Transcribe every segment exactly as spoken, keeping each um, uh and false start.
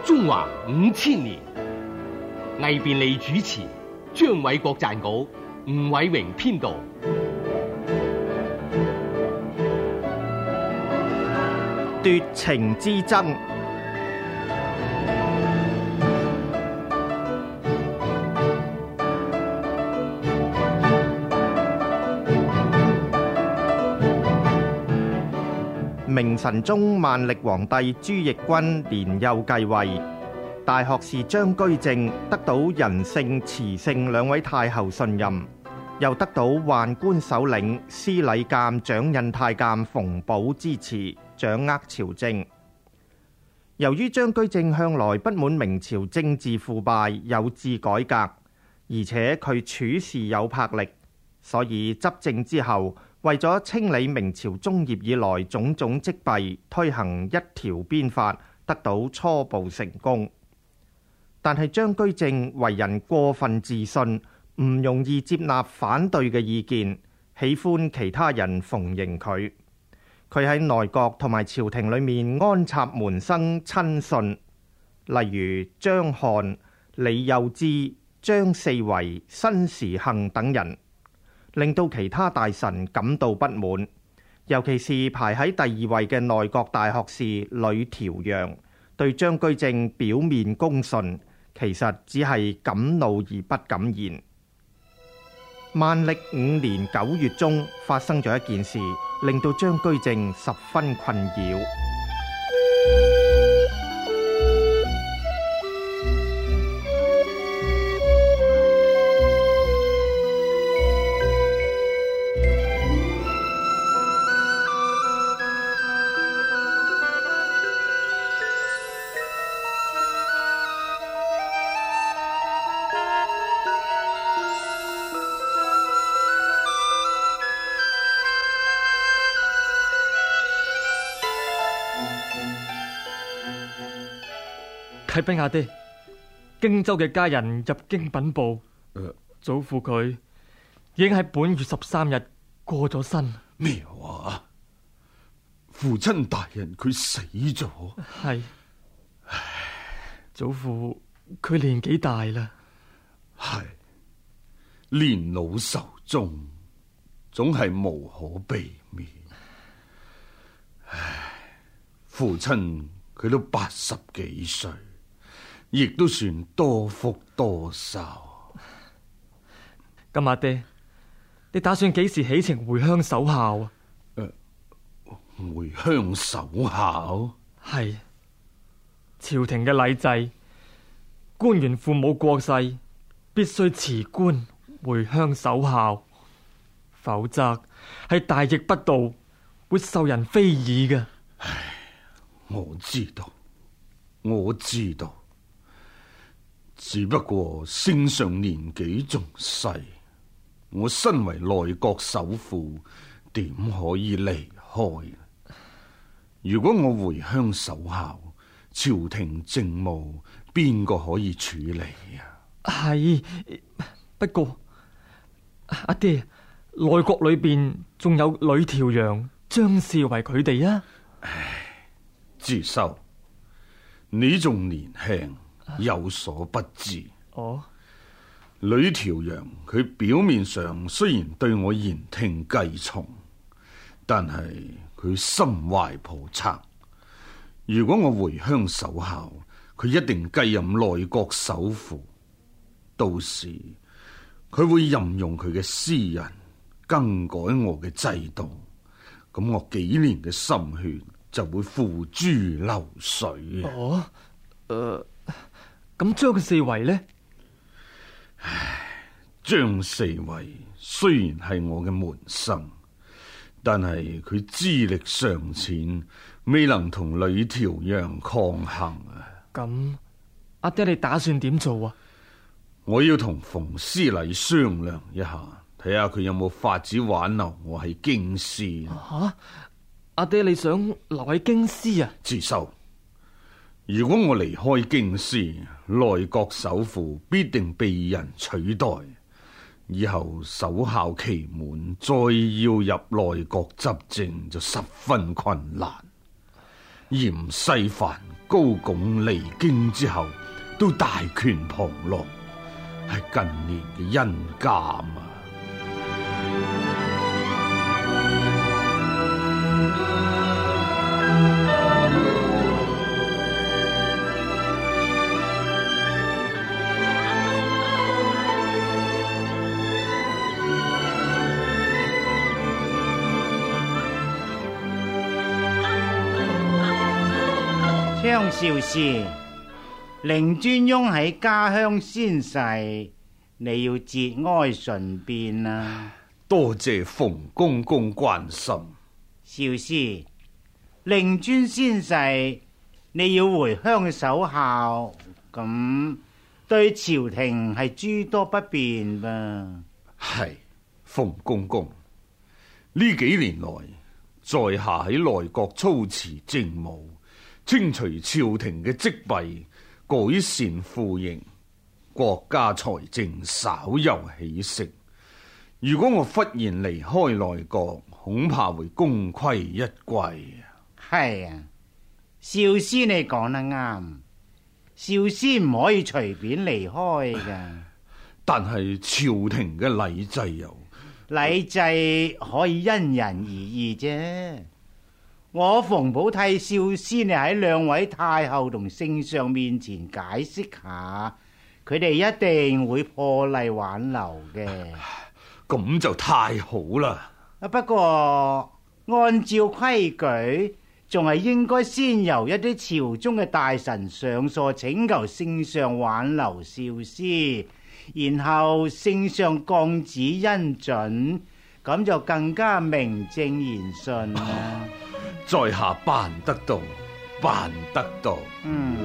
中華五千年，魏便利主持，張偉國撰稿，吳偉榮編導。 奪情之爭。明神宗萬曆皇帝朱翊鈞年幼繼位，大學士張居正得到仁聖、慈聖兩位太后信任，又得到宦官首領司禮監掌印太監馮保支持，掌握朝政。由於張居正向來不滿明朝政治腐敗，有志改革，而且佢處事有魄力，所以執政之後，為咗清理明朝中葉以來種種積弊，推行一條鞭法，得到初步成功。但係張居正為人過分自信，唔容易接納反對嘅意見，喜歡其他人逢迎佢。佢喺內閣同埋朝廷裏面安插門生親信，例如張翰、李幼之、張四維、申時幸等人，令到其他大臣感到不滿，尤其是排喺第二位嘅內閣大學士呂調陽，對張居正表面恭順，其實只係敢怒而不敢言。萬曆五年九月中發生咗一件事，令到張居正十分困擾。 啟稟阿爹，荊州嘅家人入京稟報， 呃、 祖父佢已經喺本月十三日過咗身。 咩話？父親大人佢死咗？ 係。祖父佢年紀大啦。 係。年老壽終，總係無可避免。唉，父親佢都八十幾歲，亦都算多福多壽。 咁阿爹，你打算幾時起程回鄉守孝啊？ 呃、回鄉守孝？ 係。朝廷嘅禮制，官員父母過世，必須辭官回鄉守孝，否則係大逆不道，會受人非議嘅。 唉，我知道，我知道。只不過聖上年紀仲細，我身為內閣首輔，點可以離開？如果我回鄉守孝，朝廷政務邊個可以處理啊？ 係，不過阿爹，內閣裏邊仲有呂調陽、張少維佢哋啊。 唉，智修，你仲年輕，有所不知。 哦， 呂調陽佢表面上雖然對我言聽計從，但係佢心懷叵測。如果我回鄉守孝，佢一定繼任內閣首輔，到時佢會任用佢嘅私人，更改我嘅制度，咁我幾年嘅心血就會付諸流水。 哦，誒、呃，咁張四維呢？ 唉，張四維雖然係我嘅門生，但係佢資歷尚淺，未能同呂調陽抗衡啊。 咁阿爹你打算點做啊？ 我要同馮思禮商量一下，睇下佢有冇法子挽留我喺京師。 吓、啊，阿爹你想留喺京師啊？ 自修，如果我離開京師，內閣首輔必定被人取代，以後守孝期滿，再要入內閣執政就十分困難。閻世蕃高拱離京之後，都大權旁落，係近年嘅恩鑑啊！ 張少師，令尊翁喺家鄉先逝，你要節哀順變啊！ 多謝馮公公關心。 少師，令尊先逝，你要回鄉守孝，咁對朝廷係諸多不便噃。 係，馮公公，呢幾年來，在下喺內閣操持政務，清除朝廷嘅積弊，改善賦刑，國家財政稍有起色。如果我忽然離開內閣，恐怕會功虧一簣。 係啊，少師你講得啱，少師唔可以隨便離開噶。 但係朝廷嘅禮制又禮制可以因人而異啫。我馮保替少師，你喺兩位太后同聖上面前解釋下，佢哋一定會破例挽留嘅。 咁就太好啦。 不過按照規矩，仲係應該先由一啲朝中嘅大臣上書請求聖上挽留少師，然後聖上降旨恩准，咁就更加名正言順啦。 在下辦得到，辦得到。 嗯。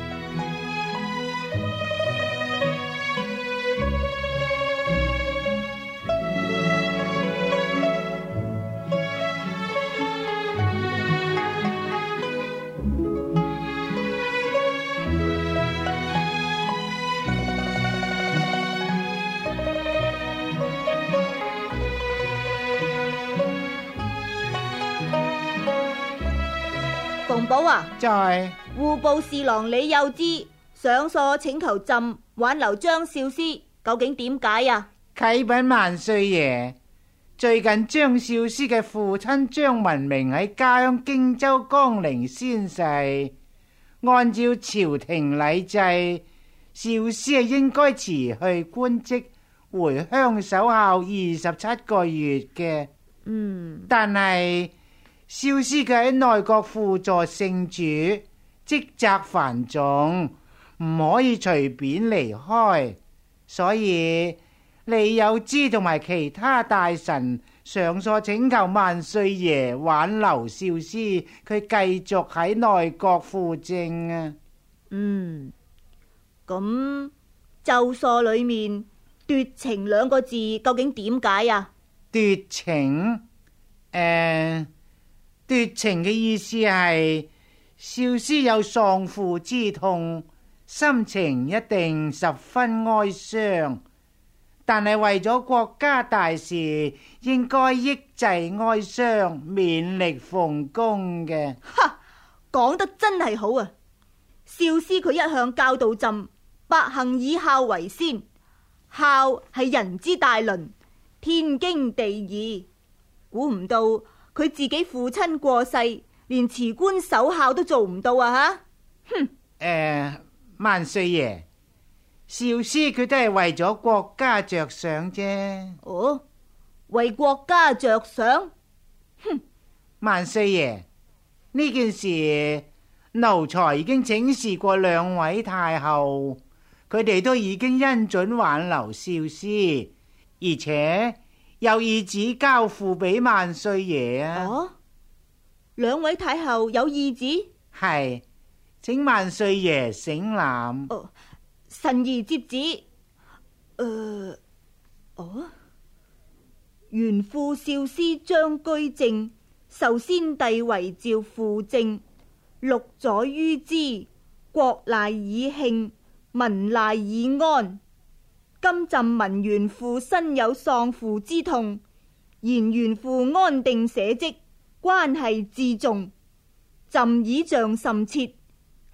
馮保啊， 在戶部侍郎李幼之上書請求朕挽留張少師，究竟點解啊？ 啟稟萬歲爺，最近張少師嘅父親張文明喺家鄉荊州江陵仙逝，按照朝廷禮制，少師係應該辭去官職，回鄉守孝二十七個月嘅。 嗯， 但係少師佢喺內閣輔助聖主，職責繁重，唔可以隨便離開，所以李幼之同埋其他大臣上書請求萬歲爺挽留少師，佢繼續喺內閣輔政啊。 嗯，咁奏疏裏面奪情兩個字究竟點解啊？ 奪情，誒、呃，奪情嘅意思係少師有喪父之痛，心情一定十分哀傷，但係為咗國家大事，應該抑制哀傷，勉力奉公嘅。 哈，講得真係好啊！少師佢一向教導朕，百行以孝為先，孝係人之大倫，天經地義。估唔到佢自己父親過世，連辭官守孝都做唔到啊！吓，哼！ 誒、呃，萬歲爺，少師佢都係為咗國家着想啫。 哦，為國家着想？ 哼！萬歲爺，呢件事奴才已經請示過兩位太后，佢哋都已經恩准挽留少師，而且有意旨交付俾萬歲爺啊！ 哦，兩位太后有意旨？ 係，請萬歲爺省覽。 哦，臣兒接旨。誒、呃，哦，原父少師張居正受先帝遺詔輔政，六載於之，國賴以慶，民賴以安。今朕聞原父身有喪父之痛，言原父安定社稷，關係至重，朕倚仗甚切，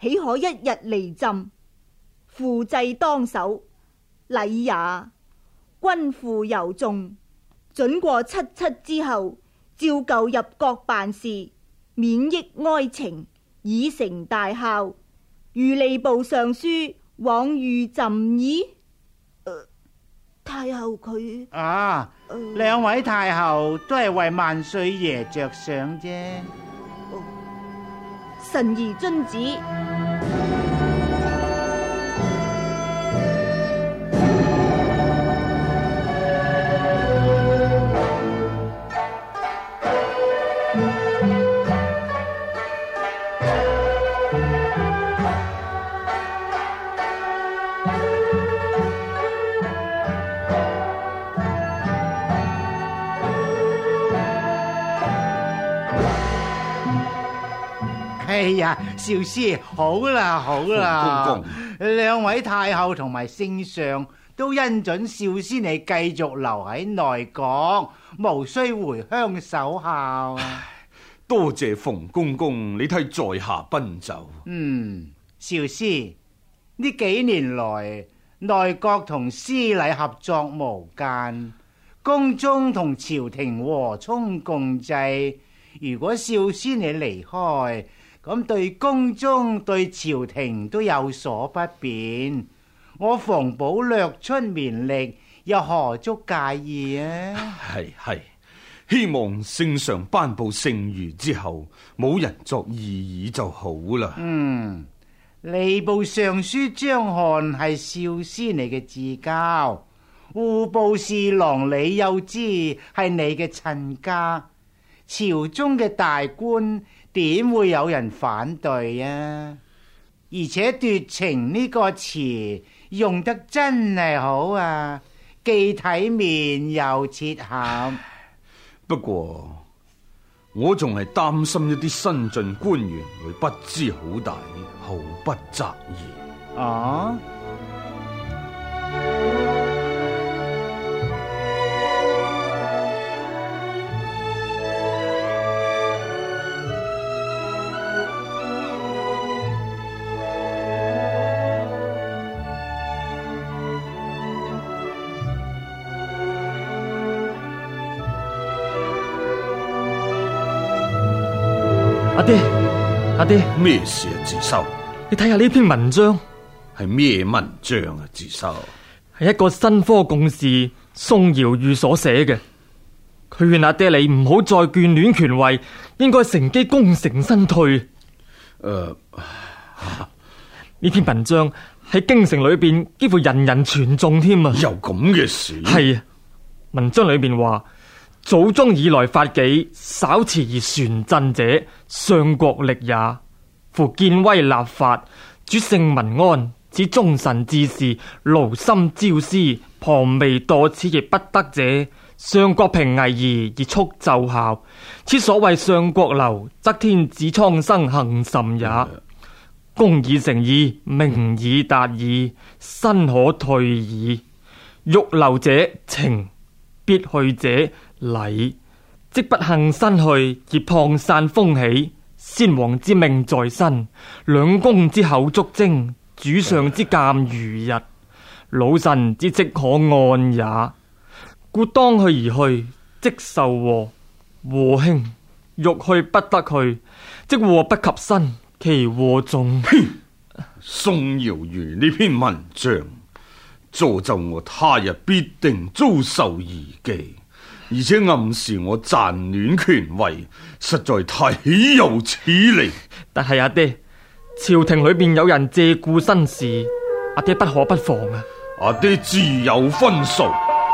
豈可一日離朕？父祭當守，禮也。君父尤重，准過七七之後，照舊入閣辦事，免益哀情，以成大孝。如吏部尚書往諭朕矣。呃太后佢啊， 呃兩位太后都係為萬歲爺着想啫。 臣兒遵旨。 哎呀，少師好啦好啦， 公公兩位太后同埋聖上都恩准少師你繼續留喺內閣，無需回鄉守孝。 多謝馮公公，你替在下奔走。 嗯，少師呢幾年來，內閣同司禮合作無間，宮中同朝廷和衷共濟。如果少師你離開，咁對宮中對朝廷都有所不便，我馮保略出綿力，又何足介意啊？ 係係，希望聖上頒布聖諭之後，冇人作異議就好啦。 嗯，吏部尚書張翰係少師你嘅至交，戶部侍郎李幼之係你嘅親家，朝中嘅大官點會有人反對啊？而且奪情呢個詞用得真係好啊，既體面又切合。 不過我仲係擔心一啲新進官員會不知好歹，毫不擇意。 哦。 阿爹，阿爹， 咩事啊？自修， 你睇下呢篇文章， 係咩文章啊？自修， 係一個新科貢士宋堯諭所寫嘅。佢勸阿爹你唔好再眷戀權位，應該乘機功成身退。誒、 呃， 呢篇文章喺京城裏邊幾乎人人傳頌添啊！ 有咁嘅事？ 係啊，文章裏邊話。祖宗以來法紀，稍遲而旋震者，相國力也。夫建威立法，主聖民安，此忠臣志士，勞心朝思，旁微墮此而不得者，相國平危而而速奏效。此所謂相國流，則天子蒼生幸甚也。功已成矣，名已達矣，身可退矣。欲留者情，必去者禮，即不幸身去而謗散風起。先王之命在身，兩公之口足徵，主上之鑒如日，老臣之職可按也。故當去而去，即受禍。禍輕，欲去不得去，即禍不及身，其禍重。 宋堯諭呢篇文章，詛咒我他日必定遭受異忌。而且暗示我暫戀權位，實在太豈有此理。 但係阿爹，朝廷裏邊有人借故生事，阿爹不可不防啊！ 阿爹自有分數。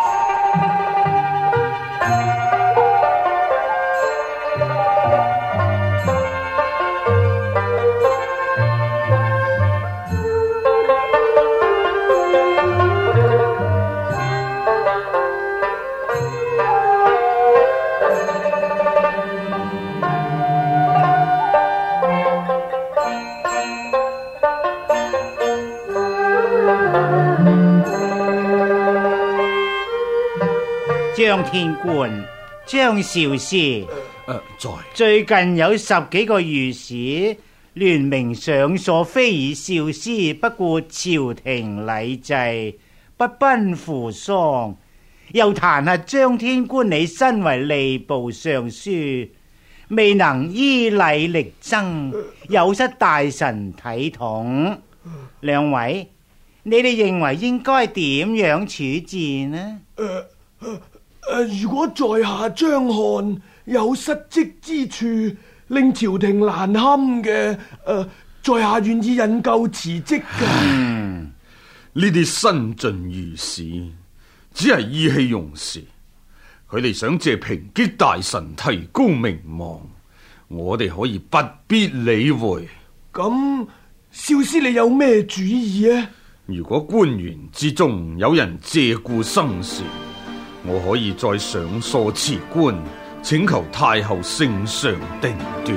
張天官、張少師， 呃、在最近有十幾個御史聯名上訴非議少師不顧朝廷禮制，不奔扶喪，又彈劾張天官你身為吏部尚書，未能依禮力爭，有失大臣體統。兩位，你哋認為應該點樣處置呢？ 呃呃、如果在下張翰有失職之處，令朝廷難堪嘅，誒、呃，在下願意引咎辭職嘅。 呢啲新進御史只係意氣用事，佢哋想借抨擊大臣提高名望，我哋可以不必理會。 咁，少師你有咩主意啊？ 如果官員之中有人借故生事，我可以再上訴辭官，請求太后聖上定奪。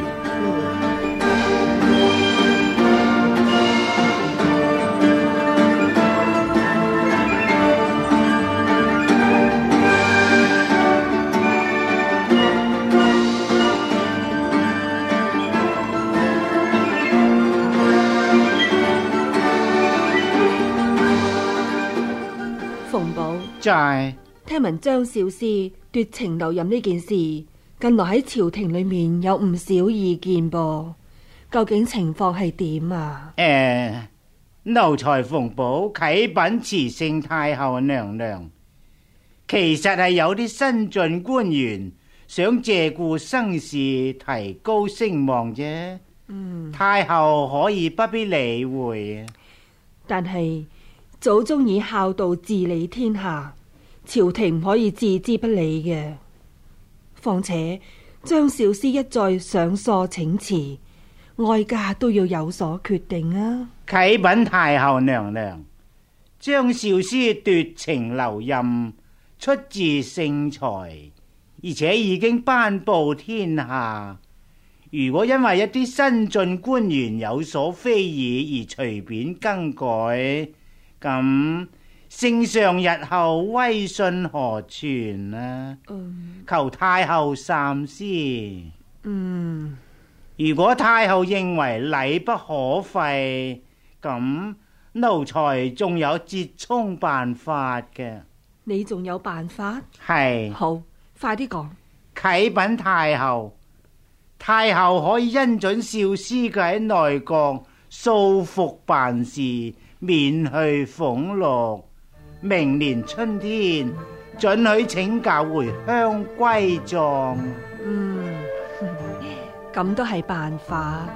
馮寶， 在聽聞張少師奪情留任呢件事，近來喺朝廷裏面有唔少意見噃，究竟情況係點啊？ 誒、呃，奴才馮寶啟稟慈聖太后娘娘，其實係有啲新進官員想借故生事，提高聲望啫。嗯，太后可以不必理會啊。 但係祖宗以孝道治理天下，朝廷唔可以置之不理嘅。況且張少師一再上訴請辭，哀家都要有所決定啊！ 啟稟太后娘娘，張少師奪情留任，出自聖才，而且已經頒布天下。如果因為一啲新進官員有所非議而隨便更改，咁聖上日後威信何存啊？嗯、求太后三思。嗯，如果太后認為禮不可廢，咁奴才仲有折衷辦法嘅。 你仲有辦法？ 係。 好，快啲講。 啟稟太后，太后可以恩准少師嘅喺內閣素服辦事，免去俸祿。明年春天准許請假回鄉歸葬。 嗯，咁都係辦法。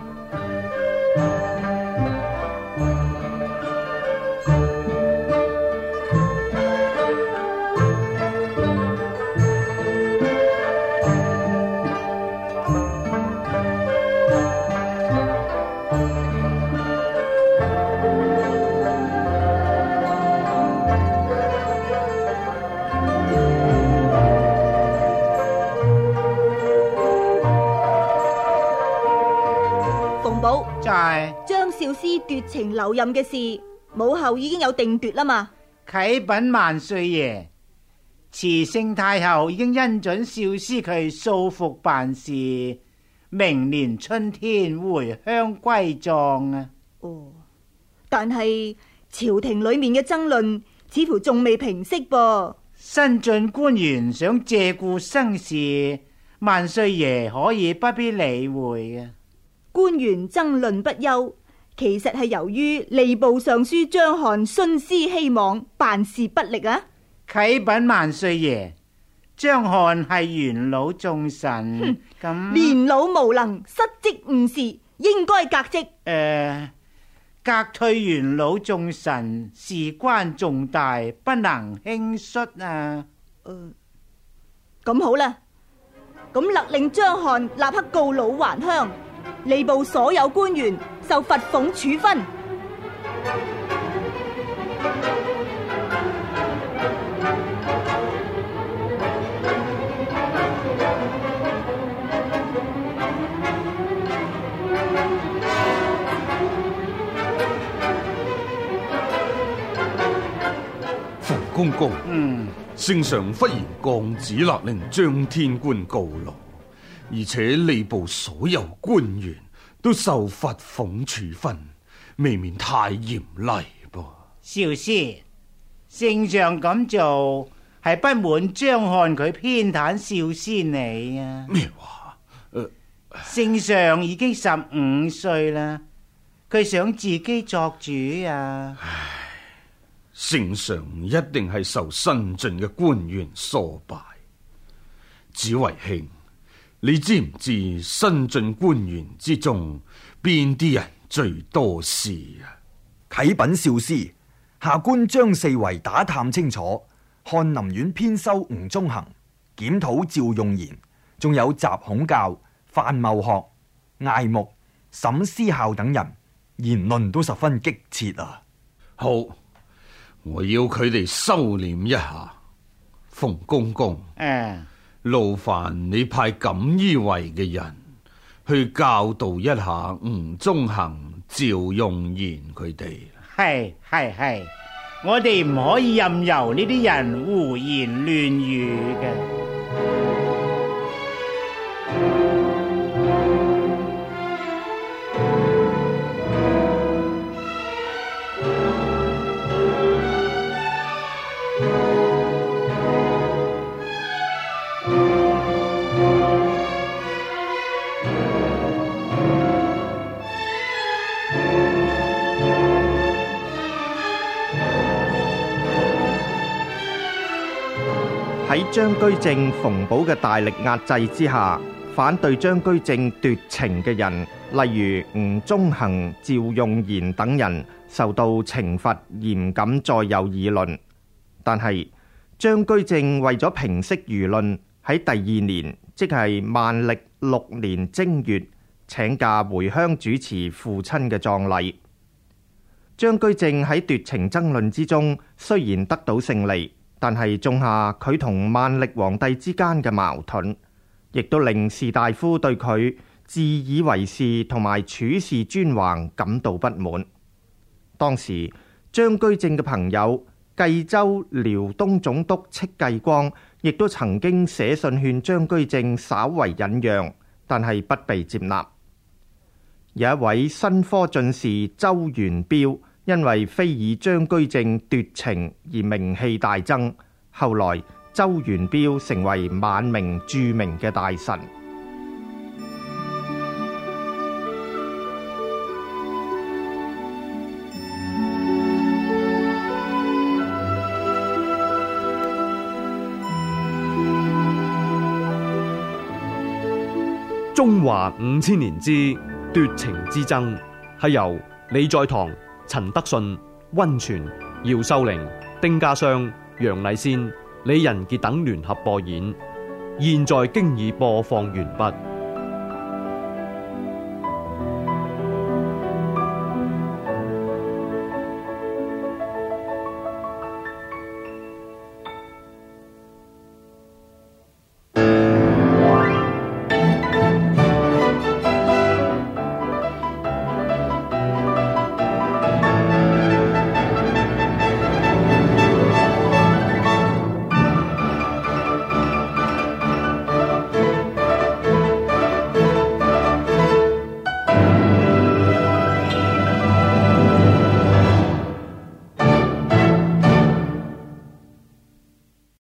張少師奪情留任嘅事，母后已經有定奪啦嘛。 啟稟萬歲爺，慈聖太后已經恩准少師佢素服辦事，明年春天回鄉歸葬啊。 哦，但係朝廷裏面嘅爭論似乎仲未平息噃。 新進官員想借故生事，萬歲爺可以不必理會啊。 官員爭論不休，其實係由於吏部尚書張翰徇私希望，辦事不力啊！ 啟稟萬歲爺，張翰係元老重臣，咁年老無能，失職誤事，應該革職。誒、 呃，革退元老重臣事關重大，不能輕率啊！ 誒，咁好啦，咁勒令張翰立刻告老還鄉。吏部所有官員受罰俸處分。 馮公公， 嗯， 聖上忽然降旨勒令張天官告老，而且吏部所有官員都受罰俸處分，未免太嚴厲噃。 少師，聖上咁做係不滿張翰佢偏袒少師你啊？ 咩話？誒、 聖上已經十五歲啦，佢想自己作主啊！ 聖上一定係受新進嘅官員所敗。子為兄，你知唔知新進官員之中邊啲人最多事啊？ 啟稟少師，下官張四維打探清楚，翰林院編修吳中行、檢討趙用賢，仲有習孔教、范茂學、艾木、沈思孝等人，言論都十分激切啊！ 好，我要佢哋收斂一下。馮公公， 誒， 勞煩你派錦衣衛嘅人去教導一下吳中行、趙用賢佢哋。 係係係，我哋唔可以任由呢啲人胡言亂語嘅。 喺張居正、馮保嘅大力壓制之下，反對張居正奪情嘅人，例如吳中行、趙用賢等人，受到懲罰，嚴禁再有議論。但係張居正為咗平息輿論，喺第二年，即係萬曆六年正月，請假回鄉主持父親嘅葬禮。張居正喺奪情爭論之中，雖然得到勝利，但係種下佢同萬曆皇帝之間嘅矛盾，亦都令士大夫對佢自以為是同埋處事專橫感到不滿。當時張居正嘅朋友冀州遼東總督戚繼光，亦都曾經寫信勸張居正稍為忍讓，但係不被接納。有一位新科進士周元彪，因為非議張居正奪情而名氣大增，後來周元彪成為晚明著名嘅大臣。 中華五千年之奪情之爭，係由李在堂、陳德順、溫泉、姚秀玲、丁家湘、楊麗仙、李仁傑等聯合播演，現在經已播放完畢。